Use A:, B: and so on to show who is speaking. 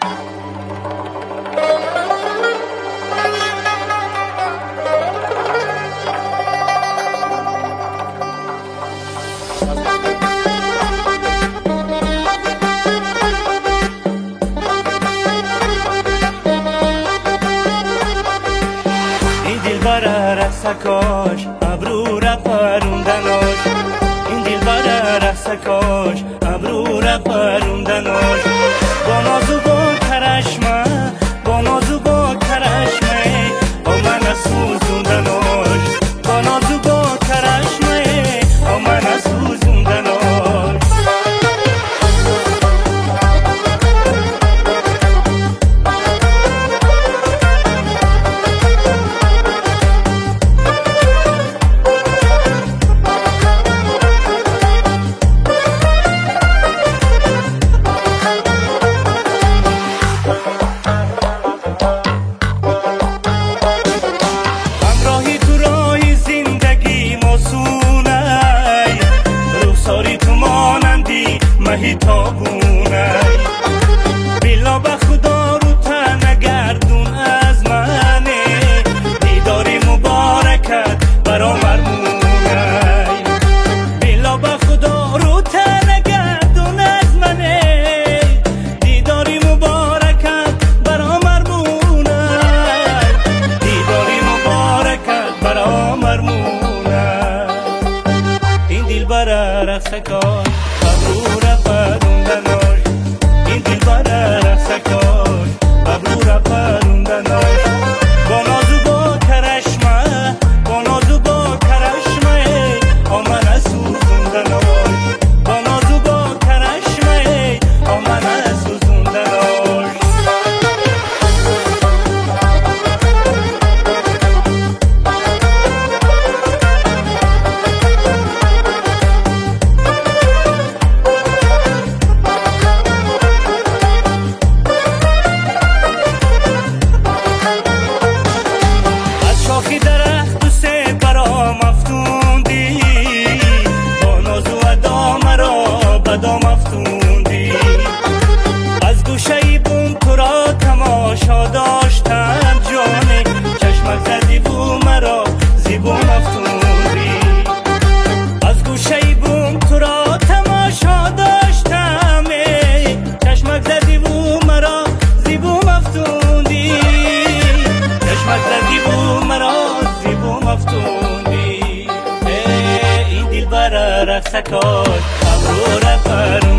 A: رسکاش ابرو را پروندناش، این دلبر رسکاش ابرو را پروندناش، با ناز و با کرشمه، با ناز و با کرشمه آمن سوزوندناش، با ناز و با کرشمه آمن سوزوندناش. مهی تابونه بیلا به خدا رو تنه گردون از منه، دیداری مبارکت برا مرمونه، بیلا به خدا رو تنه گردون از منه، دیداری مبارکت برا مرمونه، دیداری مبارکت برا مرمونه. این دل بر رسکار ابرو را پروندناش، این دلبر رسکاش ابرو را پروندناش، با ناز و با کرشمه، با ناز و با کرشمه آمن سوزوندناش، با ناز و با کرشمه آمن سوزوندناش. شاخی درخت و سه برا مفتوندی، با ناز و ادا مرا بدا مفتوندی، از گوشه بوم تو را تماشا داشتم جانه، چشمک زدی بو مرا زیبو مفتوندی، از گوشه بوم تو را تماشا داشتم، چشمک زدی بو مرا زیبو مفتوندی، چشمک زدی بو مرا زیبو مفتوندی. این دلبر رسکاش ابرو را